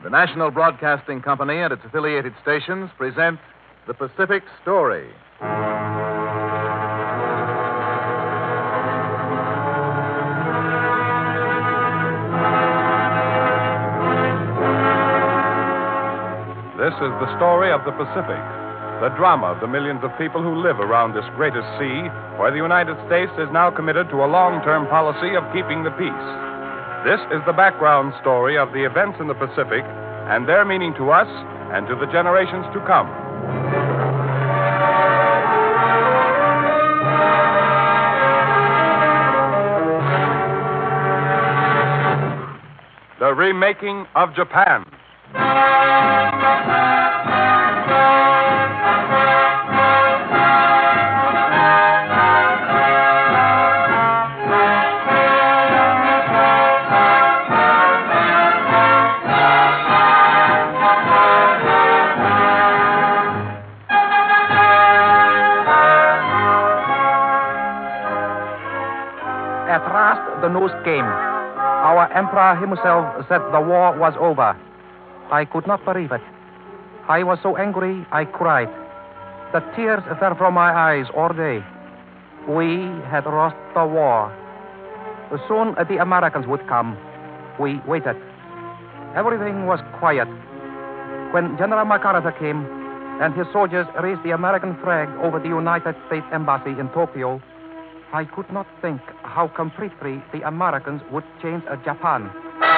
The National Broadcasting Company and its affiliated stations present The Pacific Story. This is the story of the Pacific, the drama of the millions of people who live around this greatest sea, where the United States is now committed to a long-term policy of keeping the peace. This is the background story of the events in the Pacific and their meaning to us and to the generations to come. The remaking of Japan. At last, the news came. Our emperor himself said the war was over. I could not believe it. I was so angry, I cried. The tears fell from my eyes all day. We had lost the war. Soon the Americans would come. We waited. Everything was quiet. When General MacArthur came and his soldiers raised the American flag over the United States Embassy in Tokyo, I could not think how completely the Americans would change Japan.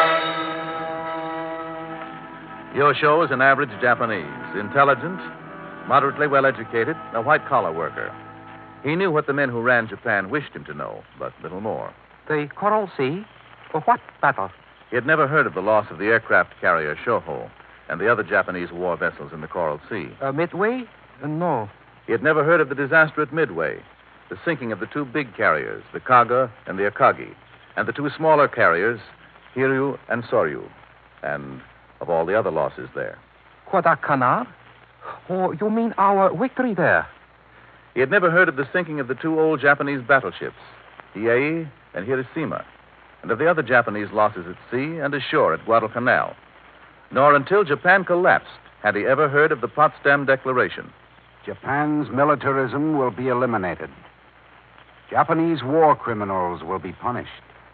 Yosho was an average Japanese, intelligent, moderately well-educated, a white-collar worker. He knew what the men who ran Japan wished him to know, but little more. The Coral Sea? What battle? He had never heard of the loss of the aircraft carrier Shoho and the other Japanese war vessels in the Coral Sea. Midway? No. He had never heard of the disaster at Midway, the sinking of the two big carriers, the Kaga and the Akagi, and the two smaller carriers, Hiryu and Soryu, and of all the other losses there. Guadalcanal? Oh, you mean our victory there? He had never heard of the sinking of the two old Japanese battleships, Hiei and Hiroshima, and of the other Japanese losses at sea and ashore at Guadalcanal. Nor until Japan collapsed had he ever heard of the Potsdam Declaration. Japan's militarism will be eliminated. Japanese war criminals will be punished.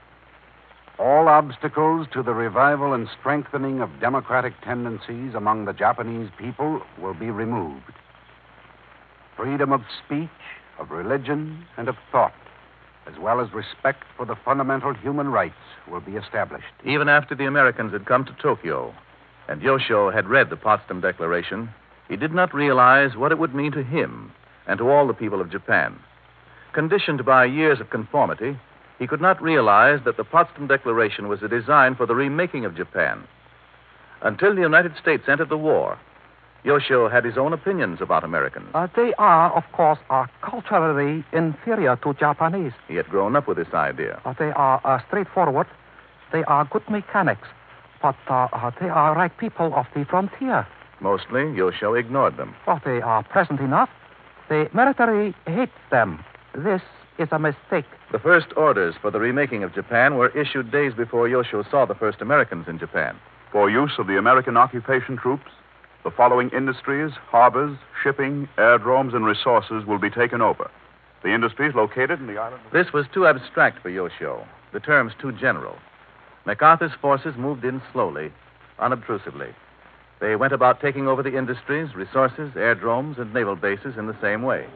All obstacles to the revival and strengthening of democratic tendencies among the Japanese people will be removed. Freedom of speech, of religion, and of thought, as well as respect for the fundamental human rights, will be established. Even after the Americans had come to Tokyo and Yosho had read the Potsdam Declaration, he did not realize what it would mean to him and to all the people of Japan. Conditioned by years of conformity, he could not realize that the Potsdam Declaration was a design for the remaking of Japan. Until the United States entered the war, Yosho had his own opinions about Americans. They are, of course, culturally inferior to Japanese. He had grown up with this idea. They are straightforward. They are good mechanics. But they are like people of the frontier. Mostly, Yosho ignored them. They are pleasant enough. The military hates them. This is a mistake. The first orders for the remaking of Japan were issued days before Yosho saw the first Americans in Japan. For use of the American occupation troops, the following industries, harbors, shipping, aerodromes, and resources will be taken over. The industries located in the island... This was too abstract for Yosho, the terms too general. MacArthur's forces moved in slowly, unobtrusively. They went about taking over the industries, resources, aerodromes, and naval bases in the same way.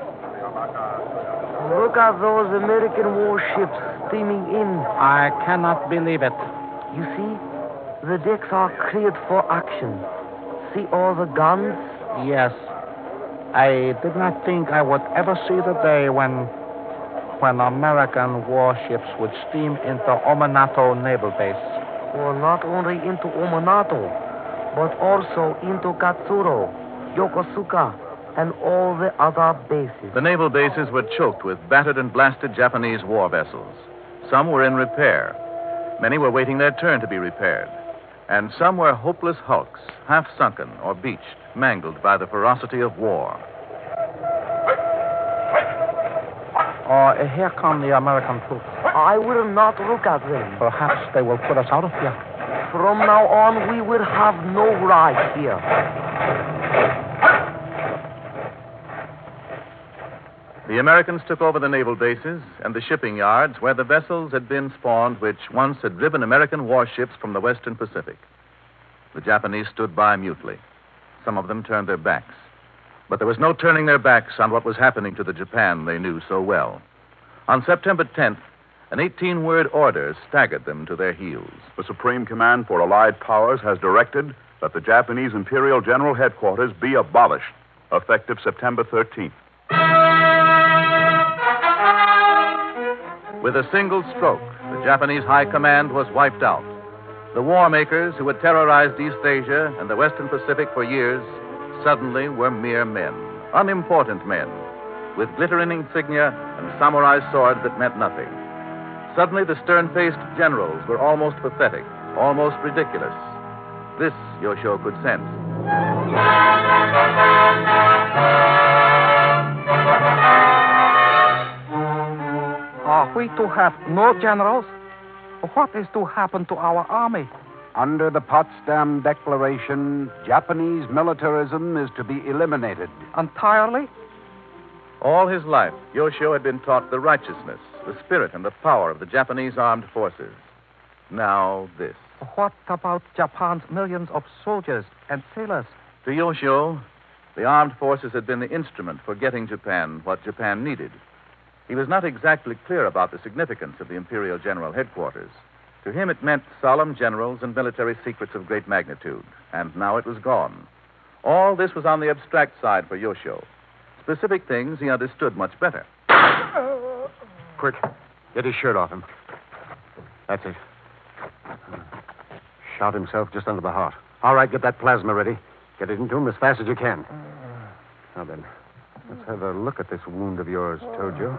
Look at those American warships steaming in. I cannot believe it. You see, the decks are cleared for action. See all the guns? Yes. I did not think I would ever see the day when American warships would steam into Ominato Naval Base. Well, not only into Ominato, but also into Katsuro, Yokosuka, and all the other bases. The naval bases were choked with battered and blasted Japanese war vessels. Some were in repair. Many were waiting their turn to be repaired. And some were hopeless hulks, half sunken or beached, mangled by the ferocity of war. Here come the American troops. I will not look at them. Perhaps they will put us out of here. From now on, we will have no right here. The Americans took over the naval bases and the shipping yards where the vessels had been spawned which once had driven American warships from the Western Pacific. The Japanese stood by mutely. Some of them turned their backs. But there was no turning their backs on what was happening to the Japan they knew so well. On September 10th, an 18-word order staggered them to their heels. The Supreme Command for Allied Powers has directed that the Japanese Imperial General Headquarters be abolished, effective September 13th. With a single stroke, the Japanese High Command was wiped out. The war makers who had terrorized East Asia and the Western Pacific for years suddenly were mere men, unimportant men, with glittering insignia and samurai swords that meant nothing. Suddenly, the stern-faced generals were almost pathetic, almost ridiculous. This Yoshio could sense. Are we to have no generals? What is to happen to our army? Under the Potsdam Declaration, Japanese militarism is to be eliminated. Entirely? All his life, Yoshio had been taught the righteousness, the spirit, and the power of the Japanese armed forces. Now this. What about Japan's millions of soldiers and sailors? To Yoshio, the armed forces had been the instrument for getting Japan what Japan needed. He was not exactly clear about the significance of the Imperial General Headquarters. To him, it meant solemn generals and military secrets of great magnitude. And now it was gone. All this was on the abstract side for Yoshio. Specific things he understood much better. Quick, get his shirt off him. That's it. Shot himself just under the heart. All right, get that plasma ready. Get it into him as fast as you can. Now then, let's have a look at this wound of yours, Tojo.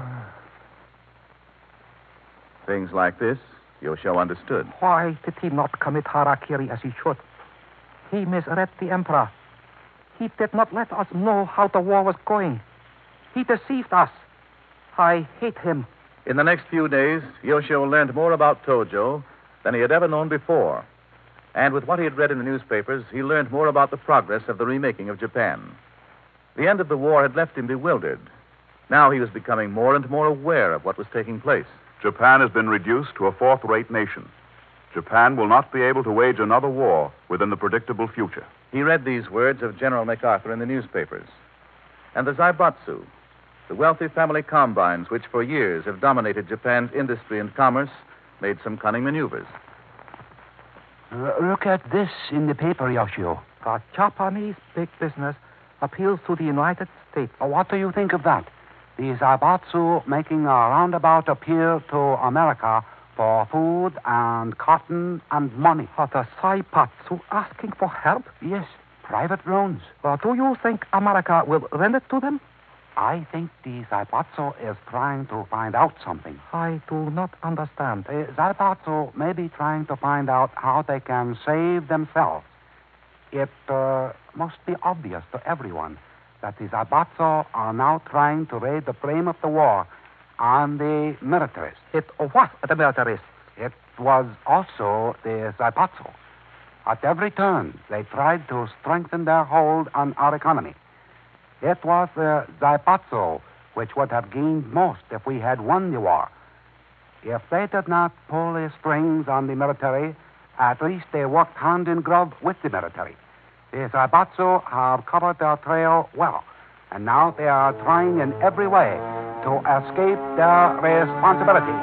Things like this, Yoshio understood. Why did he not commit harakiri as he should? He misread the Emperor. He did not let us know how the war was going. He deceived us. I hate him. In the next few days, Yoshio learned more about Tojo than he had ever known before. And with what he had read in the newspapers, he learned more about the progress of the remaking of Japan. The end of the war had left him bewildered. Now he was becoming more and more aware of what was taking place. Japan has been reduced to a fourth-rate nation. Japan will not be able to wage another war within the predictable future. He read these words of General MacArthur in the newspapers. And the Zaibatsu, the wealthy family combines which for years have dominated Japan's industry and commerce, made some cunning maneuvers. Look at this in the paper, Yoshio. The Japanese big business appeals to the United States. What do you think of that? The Zaibatsu making a roundabout appeal to America for food and cotton and money. The Zaibatsu asking for help? Yes, private loans. Do you think America will lend it to them? I think the Zaibatsu is trying to find out something. I do not understand. The Zaibatsu may be trying to find out how they can save themselves. It must be obvious to everyone that the Zaibatsu are now trying to raise the blame of the war on the militarists. It was the militarists. It was also the Zaibatsu. At every turn, they tried to strengthen their hold on our economy. It was the Zaibatsu which would have gained most if we had won the war. If they did not pull the strings on the military, at least they worked hand in glove with the military. The Zaibatsu have covered their trail well, and now they are trying in every way to escape their responsibility.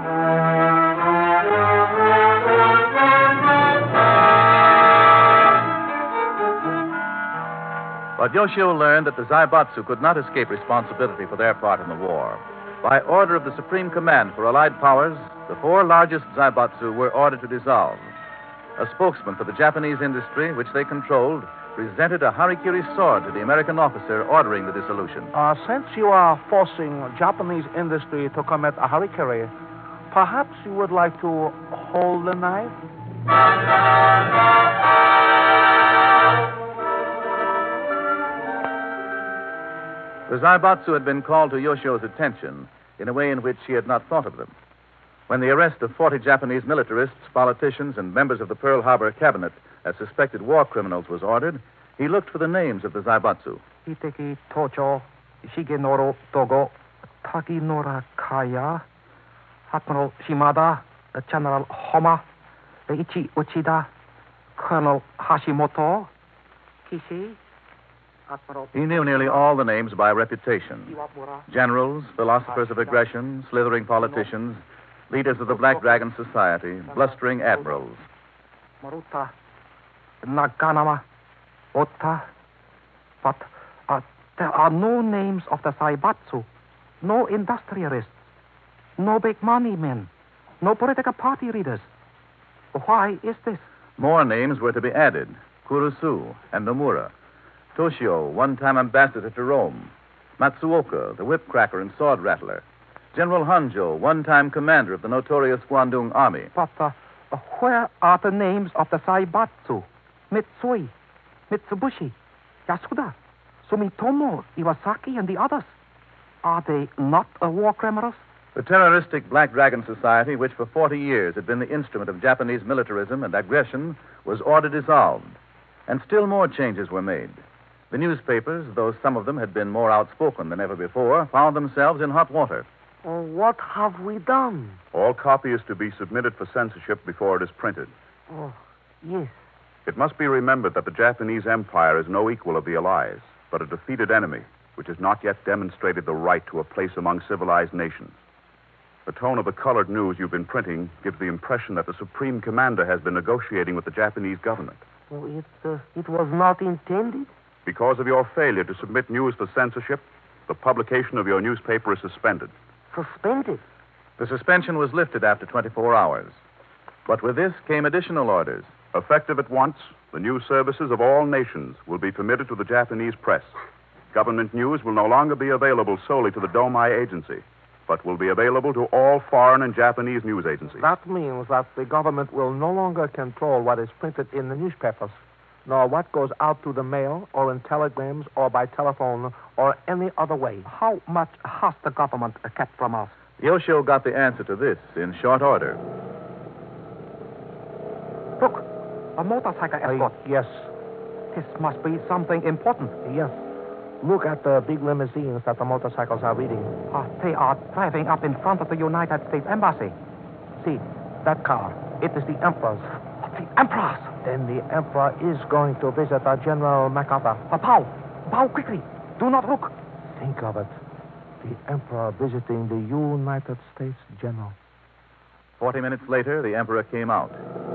But Yoshio learned that the Zaibatsu could not escape responsibility for their part in the war. By order of the Supreme Command for Allied Powers, the four largest Zaibatsu were ordered to dissolve. A spokesman for the Japanese industry, which they controlled, presented a harikiri sword to the American officer ordering the dissolution. Since you are forcing Japanese industry to commit a harikiri, perhaps you would like to hold the knife? The Zaibatsu had been called to Yoshio's attention in a way in which he had not thought of them. When the arrest of 40 Japanese militarists, politicians, and members of the Pearl Harbor cabinet as suspected war criminals was ordered, he looked for the names of the Zaibatsu. Hiteki Tocho, Shigenoro Togo, Taginora Kaya, Admiral Shimada, General Homa, Ichi Uchida, Colonel Hashimoto, Kishi, Admiral... He knew nearly all the names by reputation. Iwamura, Generals, philosophers of aggression, slithering politicians, leaders of the Black Dragon Society, blustering admirals. Maruta, Naganama, Ota. But there are no names of the Zaibatsu, no industrialists, no big money men, no political party leaders. Why is this? More names were to be added. Kurusu and Nomura. Toshio, one-time ambassador to Rome. Matsuoka, the whip-cracker and sword rattler. General Hanjo, one-time commander of the notorious Guandong Army. But where are the names of the Zaibatsu? Mitsui, Mitsubishi, Yasuda, Sumitomo, Iwasaki, and the others. Are they not war criminals? The terroristic Black Dragon Society, which for 40 years had been the instrument of Japanese militarism and aggression, was ordered dissolved. And still more changes were made. The newspapers, though some of them had been more outspoken than ever before, found themselves in hot water. Oh, what have we done? All copy is to be submitted for censorship before it is printed. Oh, yes. It must be remembered that the Japanese Empire is no equal of the Allies, but a defeated enemy, which has not yet demonstrated the right to a place among civilized nations. The tone of the colored news you've been printing gives the impression that the Supreme Commander has been negotiating with the Japanese government. Oh, it was not intended? Because of your failure to submit news for censorship, the publication of your newspaper is suspended. Suspended? The suspension was lifted after 24 hours. But with this came additional orders. Effective at once, the news services of all nations will be permitted to the Japanese press. Government news will no longer be available solely to the Domai Agency, but will be available to all foreign and Japanese news agencies. That means that the government will no longer control what is printed in the newspapers, nor what goes out to the mail or in telegrams or by telephone or any other way. How much has the government kept from us? Yoshio got the answer to this in short order. Look, a motorcycle escort. Yes. This must be something important. Yes. Look at the big limousines that the motorcycles are reading. They are driving up in front of the United States Embassy. See, that car. It is the Emperor's. The Emperor's? Then the Emperor is going to visit General MacArthur. Pow, quickly. Do not look. Think of it. The Emperor visiting the United States General. 40 minutes later, the Emperor came out.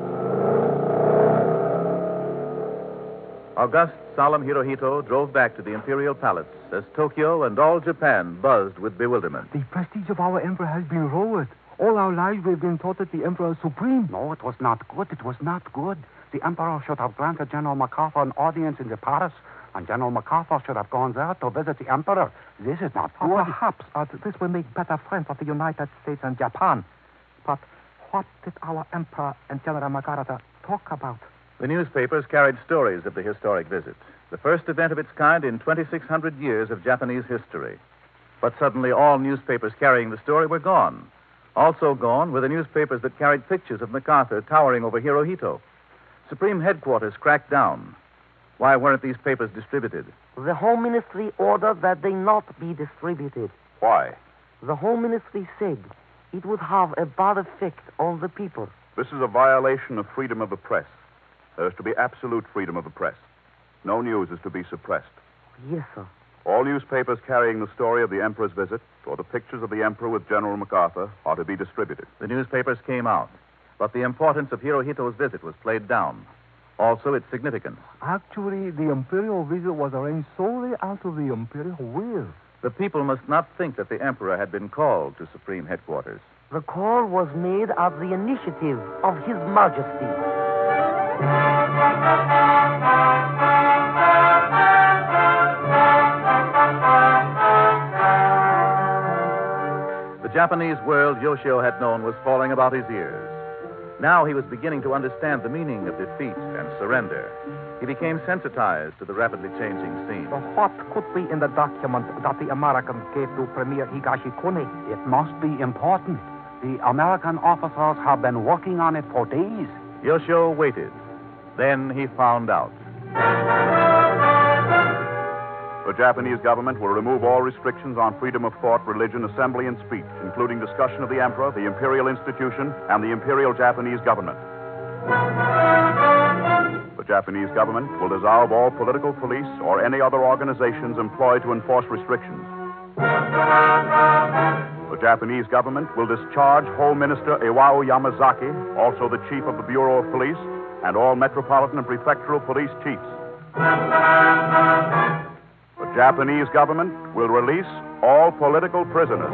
August, solemn Hirohito drove back to the Imperial Palace as Tokyo and all Japan buzzed with bewilderment. The prestige of our emperor has been lowered. All our lives we've been taught that the emperor is supreme. No, it was not good. It was not good. The emperor should have granted General MacArthur an audience in the palace, and General MacArthur should have gone there to visit the emperor. This is not good. Perhaps this will make better friends of the United States and Japan. But what did our emperor and General MacArthur talk about? The newspapers carried stories of the historic visit, the first event of its kind in 2,600 years of Japanese history. But suddenly all newspapers carrying the story were gone. Also gone were the newspapers that carried pictures of MacArthur towering over Hirohito. Supreme Headquarters cracked down. Why weren't these papers distributed? The Home Ministry ordered that they not be distributed. Why? The Home Ministry said it would have a bad effect on the people. This is a violation of freedom of the press. There is to be absolute freedom of the press. No news is to be suppressed. Yes, sir. All newspapers carrying the story of the Emperor's visit or the pictures of the Emperor with General MacArthur are to be distributed. The newspapers came out, but the importance of Hirohito's visit was played down. Also, its significance. Actually, the imperial visit was arranged solely out of the imperial will. The people must not think that the Emperor had been called to Supreme Headquarters. The call was made at the initiative of His Majesty. The Japanese world Yoshio had known was falling about his ears. Now he was beginning to understand the meaning of defeat and surrender. He became sensitized to the rapidly changing scene. What could be in the document that the Americans gave to Premier Higashikuni? It must be important. The American officers have been working on it for days. Yoshio waited. Then he found out. The Japanese government will remove all restrictions on freedom of thought, religion, assembly, and speech, including discussion of the emperor, the imperial institution, and the imperial Japanese government. The Japanese government will dissolve all political police or any other organizations employed to enforce restrictions. The Japanese government will discharge Home Minister Iwao Yamazaki, also the chief of the Bureau of Police, and all metropolitan and prefectural police chiefs. The Japanese government will release all political prisoners.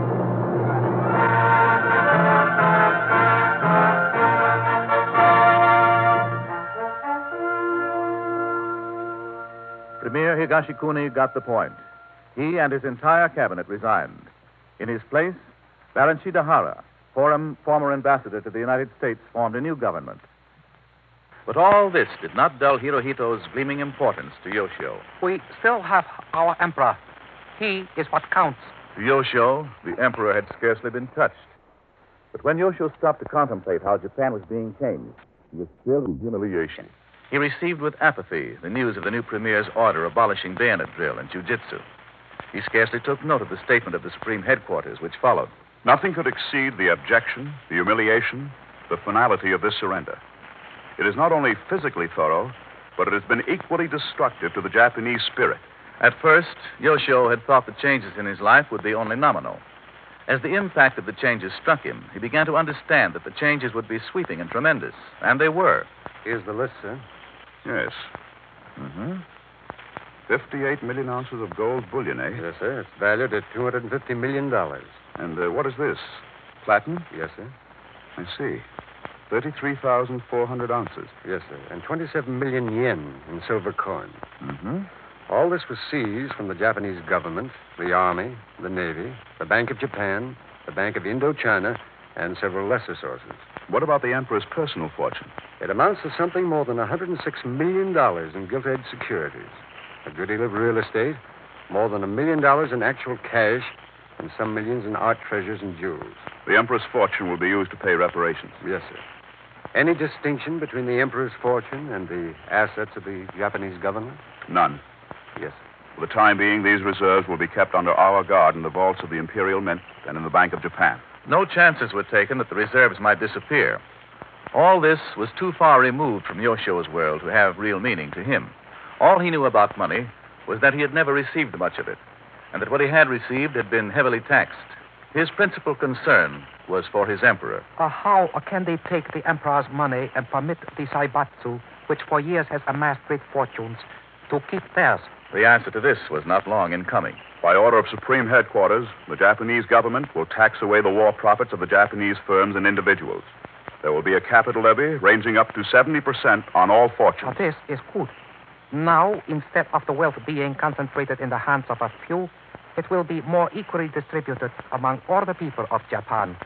Premier Higashikuni got the point. He and his entire cabinet resigned. In his place, Baron Shidahara, former ambassador to the United States, formed a new government. But all this did not dull Hirohito's gleaming importance to Yoshio. We still have our emperor. He is what counts. To Yoshio, the emperor had scarcely been touched. But when Yoshio stopped to contemplate how Japan was being changed, he was filled with humiliation. He received with apathy the news of the new premier's order abolishing bayonet drill and jiu-jitsu. He scarcely took note of the statement of the Supreme Headquarters, which followed. Nothing could exceed the abjection, the humiliation, the finality of this surrender. It is not only physically thorough, but it has been equally destructive to the Japanese spirit. At first, Yoshio had thought the changes in his life would be only nominal. As the impact of the changes struck him, he began to understand that the changes would be sweeping and tremendous, and they were. Here's the list, sir. Yes. 58 million ounces of gold bullion, eh? Yes, sir. It's valued at $250 million. And what is this? Platinum? Yes, sir. I see. 33,400 ounces. Yes, sir. And 27 million yen in silver coin. All this was seized from the Japanese government, the Army, the Navy, the Bank of Japan, the Bank of Indochina, and several lesser sources. What about the emperor's personal fortune? It amounts to something more than $106 million in gilt-edged securities, a good deal of real estate, more than $1 million in actual cash, and some millions in art treasures and jewels. The emperor's fortune will be used to pay reparations. Yes, sir. Any distinction between the emperor's fortune and the assets of the Japanese government? None. Yes, sir. For the time being, these reserves will be kept under our guard in the vaults of the Imperial Mint and in the Bank of Japan. No chances were taken that the reserves might disappear. All this was too far removed from Yoshio's world to have real meaning to him. All he knew about money was that he had never received much of it, and that what he had received had been heavily taxed. His principal concern was for his emperor. How can they take the emperor's money and permit the Zaibatsu, which for years has amassed great fortunes, to keep theirs? The answer to this was not long in coming. By order of Supreme Headquarters, the Japanese government will tax away the war profits of the Japanese firms and individuals. There will be a capital levy ranging up to 70% on all fortunes. This is good. Now, instead of the wealth being concentrated in the hands of a few, it will be more equally distributed among all the people of Japan.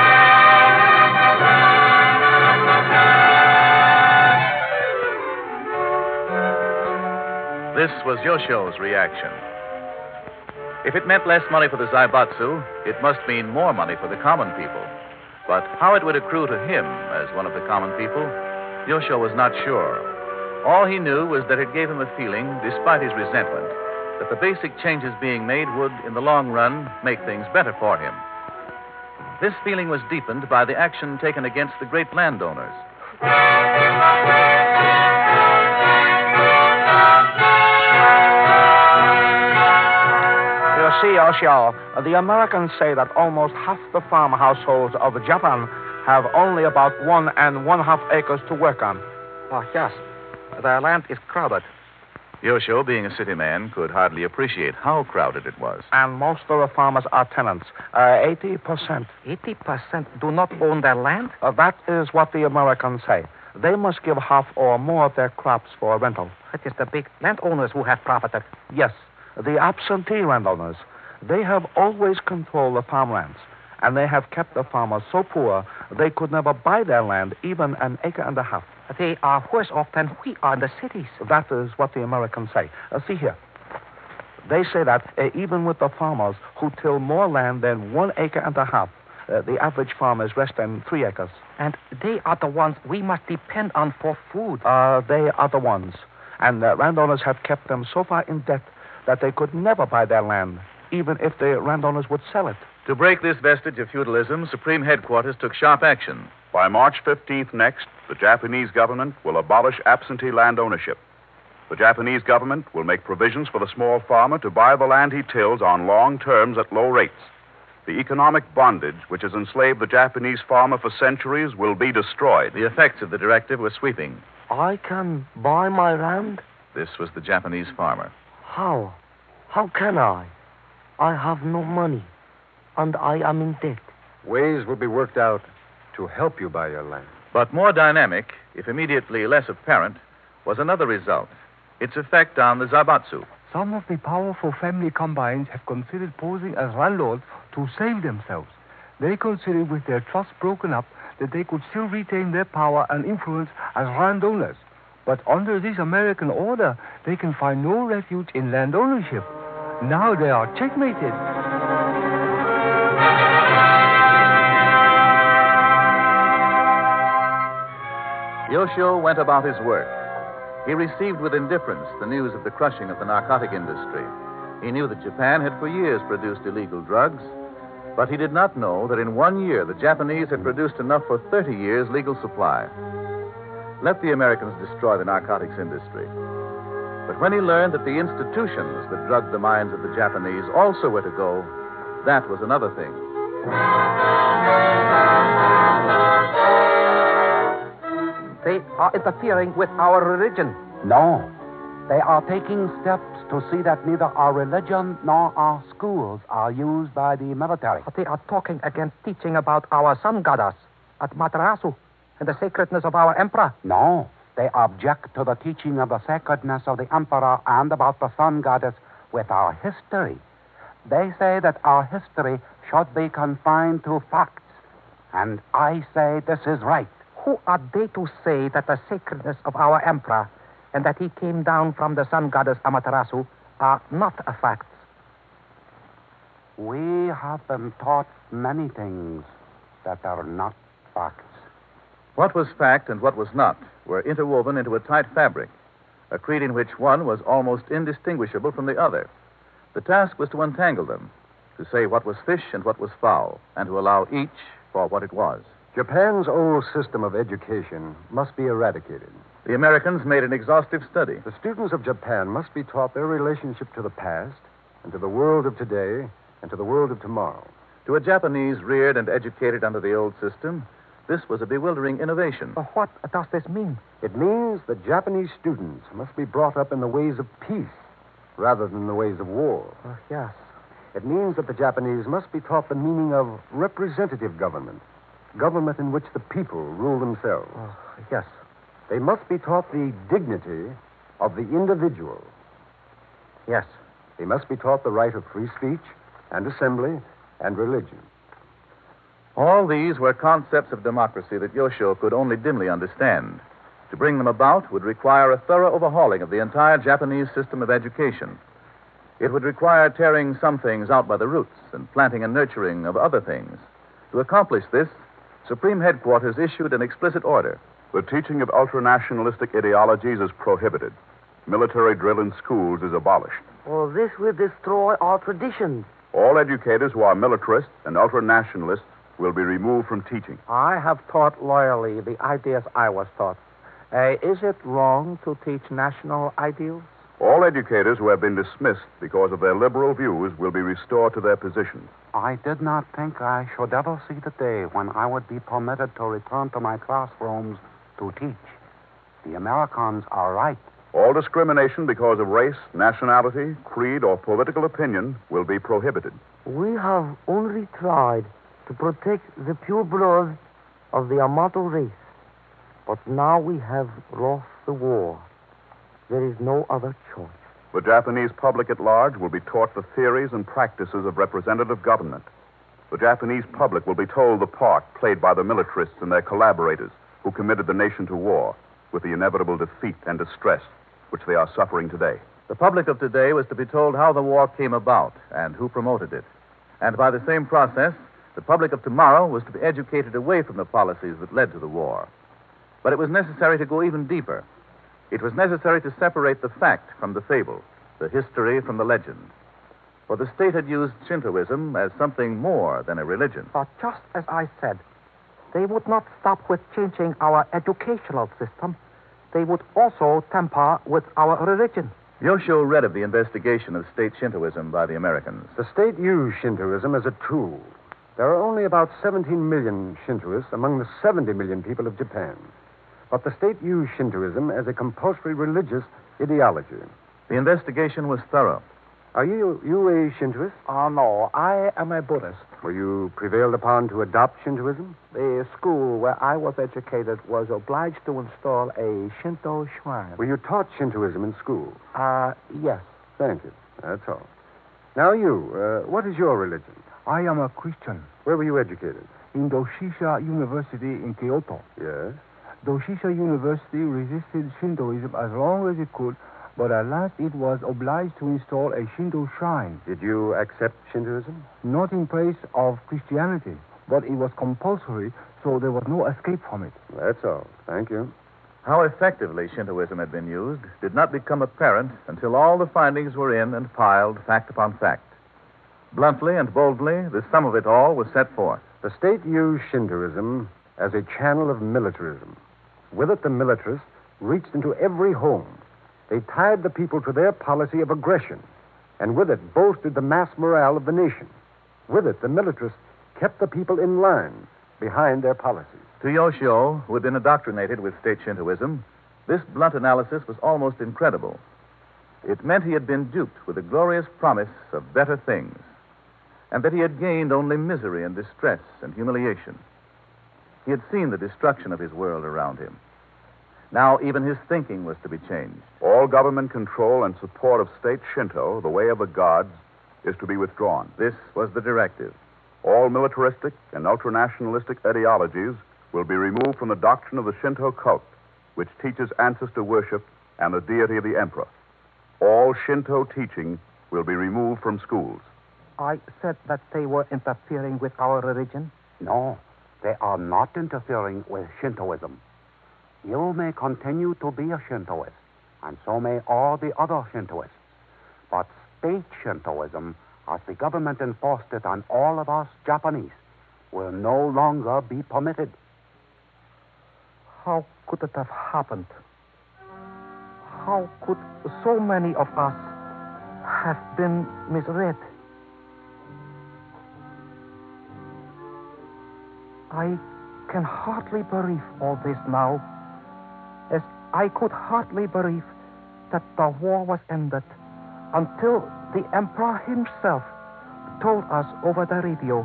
This was Yoshio's reaction. If it meant less money for the Zaibatsu, it must mean more money for the common people. But how it would accrue to him as one of the common people, Yoshio was not sure. All he knew was that it gave him a feeling, despite his resentment, that the basic changes being made would, in the long run, make things better for him. This feeling was deepened by the action taken against the great landowners. You see, Yoshio, the Americans say that almost half the farm households of Japan have only about 1 1/2 acres to work on. Oh, yes. The land is crowded. Yoshio, being a city man, could hardly appreciate how crowded it was. And most of the farmers are tenants. 80%. 80% do not own their land? That is what the Americans say. They must give half or more of their crops for rental. It is the big landowners who have profited. Yes, the absentee landowners. They have always controlled the farmlands, and they have kept the farmers so poor they could never buy their land, even 1.5 acres. They are worse off than we are in the cities. That is what the Americans say. See here. They say that even with the farmers who till more land than 1.5 acres, The average farm is less than 3 acres. And they are the ones we must depend on for food. They are the ones. And landowners have kept them so far in debt that they could never buy their land, even if the landowners would sell it. To break this vestige of feudalism, Supreme Headquarters took sharp action. By March 15th next, the Japanese government will abolish absentee land ownership. The Japanese government will make provisions for the small farmer to buy the land he tills on long terms at low rates. The economic bondage which has enslaved the Japanese farmer for centuries will be destroyed. The effects of the directive were sweeping. I can buy my land? This was the Japanese farmer. How? How can I? I have no money, and I am in debt. Ways will be worked out to help you buy your land. But more dynamic, if immediately less apparent, was another result. Its effect on the Zaibatsu. Some of the powerful family combines have considered posing as landlords to save themselves. They considered with their trust broken up that they could still retain their power and influence as landowners. But under this American order, they can find no refuge in land ownership. Now they are checkmated. Yoshio went about his work. He received with indifference the news of the crushing of the narcotic industry. He knew that Japan had for years produced illegal drugs, but he did not know that in 1 year the Japanese had produced enough for 30 years' legal supply. Let the Americans destroy the narcotics industry. But when he learned that the institutions that drugged the minds of the Japanese also were to go, that was another thing. They are interfering with our religion. No. They are taking steps to see that neither our religion nor our schools are used by the military. But they are talking against teaching about our sun goddess at Matarasu and the sacredness of our emperor. No. They object to the teaching of the sacredness of the emperor and about the sun goddess with our history. They say that our history should be confined to facts. And I say this is right. Who are they to say that the sacredness of our emperor and that he came down from the sun goddess Amaterasu are not facts? We have been taught many things that are not facts. What was fact and what was not were interwoven into a tight fabric, a creed in which one was almost indistinguishable from the other. The task was to untangle them, to say what was fish and what was fowl, and to allow each for what it was. Japan's old system of education must be eradicated. The Americans made an exhaustive study. The students of Japan must be taught their relationship to the past and to the world of today and to the world of tomorrow. To a Japanese reared and educated under the old system, this was a bewildering innovation. But what does this mean? It means that Japanese students must be brought up in the ways of peace rather than the ways of war. Yes. It means that the Japanese must be taught the meaning of representative government, government in which the people rule themselves. Yes. They must be taught the dignity of the individual. Yes. They must be taught the right of free speech and assembly and religion. All these were concepts of democracy that Yoshio could only dimly understand. To bring them about would require a thorough overhauling of the entire Japanese system of education. It would require tearing some things out by the roots and planting and nurturing of other things. To accomplish this, Supreme Headquarters issued an explicit order. The teaching of ultranationalistic ideologies is prohibited. Military drill in schools is abolished. Oh, this will destroy our traditions. All educators who are militarists and ultranationalists will be removed from teaching. I have taught loyally the ideas I was taught. Is it wrong to teach national ideals? All educators who have been dismissed because of their liberal views will be restored to their positions. I did not think I should ever see the day when I would be permitted to return to my classrooms to teach. The Americans are right. All discrimination because of race, nationality, creed, or political opinion will be prohibited. We have only tried to protect the pure blood of the Yamato race. But now we have lost the war. There is no other choice. The Japanese public at large will be taught the theories and practices of representative government. The Japanese public will be told the part played by the militarists and their collaborators who committed the nation to war with the inevitable defeat and distress which they are suffering today. The public of today was to be told how the war came about and who promoted it. And by the same process, The public of tomorrow was to be educated away from the policies that led to the war. But it was necessary to go even deeper. It was necessary to separate the fact from the fable, the history from the legend. For the state had used Shintoism as something more than a religion. But just as I said, they would not stop with changing our educational system. They would also tamper with our religion. Yoshio read of the investigation of state Shintoism by the Americans. The state used Shintoism as a tool. There are only about 17 million Shintoists among the 70 million people of Japan. But the state used Shintoism as a compulsory religious ideology. The investigation was thorough. Are you a Shintoist? No, I am a Buddhist. Were you prevailed upon to adopt Shintoism? The school where I was educated was obliged to install a Shinto shrine. Were you taught Shintoism in school? Yes. Thank you. That's all. Now you, what is your religion? I am a Christian. Where were you educated? In Doshisha University in Kyoto. Yes. Doshisha University resisted Shintoism as long as it could, but at last it was obliged to install a Shinto shrine. Did you accept Shintoism? Not in place of Christianity, but it was compulsory, so there was no escape from it. That's all. Thank you. How effectively Shintoism had been used did not become apparent until all the findings were in and piled fact upon fact. Bluntly and boldly, the sum of it all was set forth. The state used Shintoism as a channel of militarism. With it, the militarists reached into every home. They tied the people to their policy of aggression, and with it bolstered the mass morale of the nation. With it, the militarists kept the people in line behind their policies. To Yoshio, who had been indoctrinated with state Shintoism, this blunt analysis was almost incredible. It meant he had been duped with a glorious promise of better things, and that he had gained only misery and distress and humiliation. He had seen the destruction of his world around him. Now even his thinking was to be changed. All government control and support of state Shinto, the way of the gods, is to be withdrawn. This was the directive. All militaristic and ultranationalistic ideologies will be removed from the doctrine of the Shinto cult, which teaches ancestor worship and the deity of the emperor. All Shinto teaching will be removed from schools. I said that they were interfering with our religion. No, they are not interfering with Shintoism. You may continue to be a Shintoist, and so may all the other Shintoists. But state Shintoism, as the government enforced it on all of us Japanese, will no longer be permitted. How could it have happened? How could so many of us have been misread? I can hardly believe all this now, as I could hardly believe that the war was ended until the Emperor himself told us over the radio.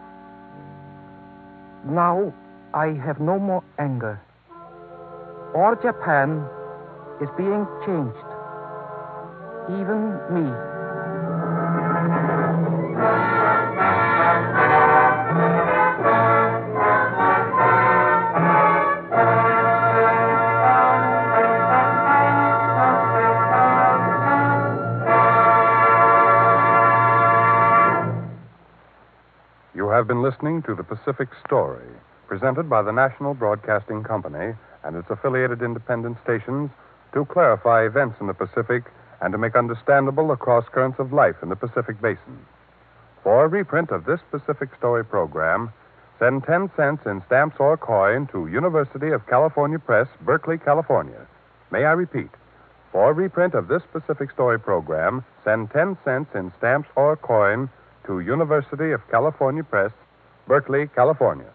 Now I have no more anger. All Japan is being changed. Even me. You have been listening to The Pacific Story, presented by the National Broadcasting Company and its affiliated independent stations to clarify events in the Pacific and to make understandable the cross-currents of life in the Pacific Basin. For a reprint of this Pacific Story program, send 10 cents in stamps or coin to University of California Press, Berkeley, California. May I repeat? For a reprint of this Pacific Story program, send 10 cents in stamps or coin to University of California Press, Berkeley, California.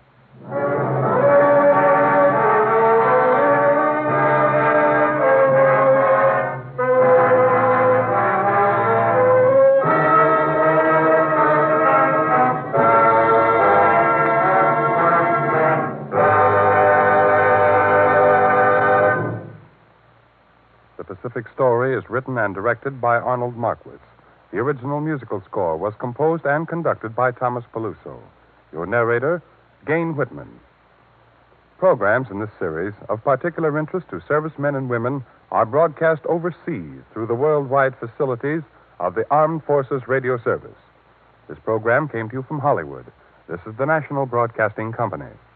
The Pacific Story is written and directed by Arnold Markwitz. The original musical score was composed and conducted by Thomas Peluso. Your narrator, Gain Whitman. Programs in this series of particular interest to servicemen and women are broadcast overseas through the worldwide facilities of the Armed Forces Radio Service. This program came to you from Hollywood This is the National Broadcasting Company.